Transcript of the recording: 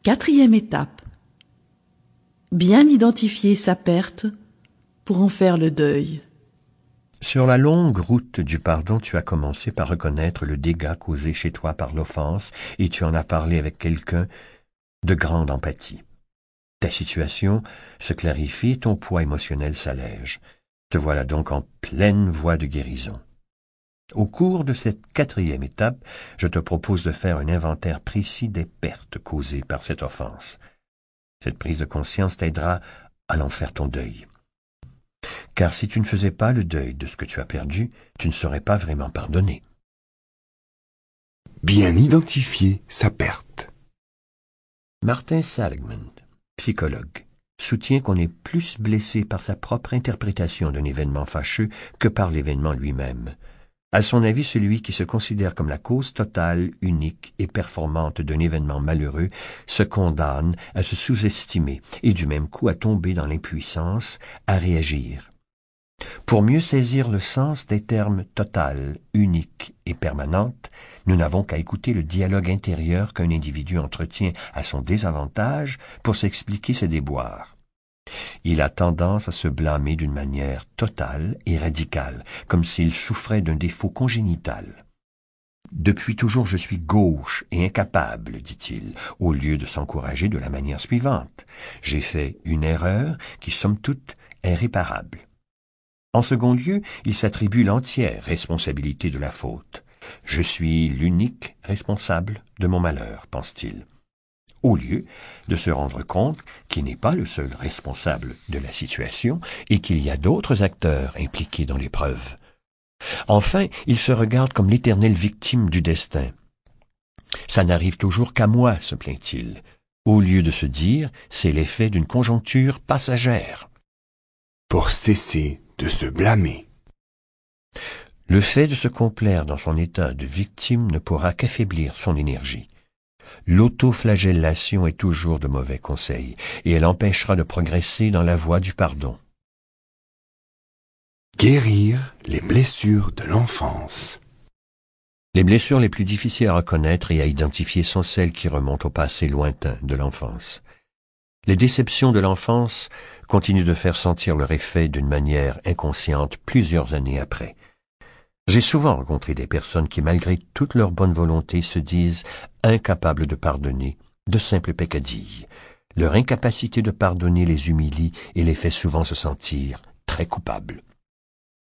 Quatrième étape. Bien identifier sa perte pour en faire le deuil. Sur la longue route du pardon, tu as commencé par reconnaître le dégât causé chez toi par l'offense et tu en as parlé avec quelqu'un de grande empathie. Ta situation se clarifie, ton poids émotionnel s'allège. Te voilà donc en pleine voie de guérison. Au cours de cette quatrième étape, je te propose de faire un inventaire précis des pertes causées par cette offense. Cette prise de conscience t'aidera à en faire ton deuil. Car si tu ne faisais pas le deuil de ce que tu as perdu, tu ne serais pas vraiment pardonné. Bien identifier sa perte. Martin Seligman, psychologue, soutient qu'on est plus blessé par sa propre interprétation d'un événement fâcheux que par l'événement lui-même. À son avis, celui qui se considère comme la cause totale, unique et performante d'un événement malheureux se condamne à se sous-estimer et du même coup à tomber dans l'impuissance à réagir. Pour mieux saisir le sens des termes total, unique et permanente, nous n'avons qu'à écouter le dialogue intérieur qu'un individu entretient à son désavantage pour s'expliquer ses déboires. Il a tendance à se blâmer d'une manière totale et radicale, comme s'il souffrait d'un défaut congénital. « Depuis toujours je suis gauche et incapable, dit-il, au lieu de s'encourager de la manière suivante. J'ai fait une erreur qui, somme toute, est réparable. » En second lieu, il s'attribue l'entière responsabilité de la faute. « Je suis l'unique responsable de mon malheur, pense-t-il. » Au lieu de se rendre compte qu'il n'est pas le seul responsable de la situation et qu'il y a d'autres acteurs impliqués dans l'épreuve. Enfin, il se regarde comme l'éternelle victime du destin. « Ça n'arrive toujours qu'à moi, se plaint-il, au lieu de se dire c'est l'effet d'une conjoncture passagère. » Pour cesser de se blâmer. Le fait de se complaire dans son état de victime ne pourra qu'affaiblir son énergie. L'autoflagellation est toujours de mauvais conseil, et elle empêchera de progresser dans la voie du pardon. Guérir les blessures de l'enfance. Les blessures les plus difficiles à reconnaître et à identifier sont celles qui remontent au passé lointain de l'enfance. Les déceptions de l'enfance continuent de faire sentir leur effet d'une manière inconsciente plusieurs années après. J'ai souvent rencontré des personnes qui, malgré toute leur bonne volonté, se disent incapables de pardonner de simples peccadilles. Leur incapacité de pardonner les humilie et les fait souvent se sentir très coupables.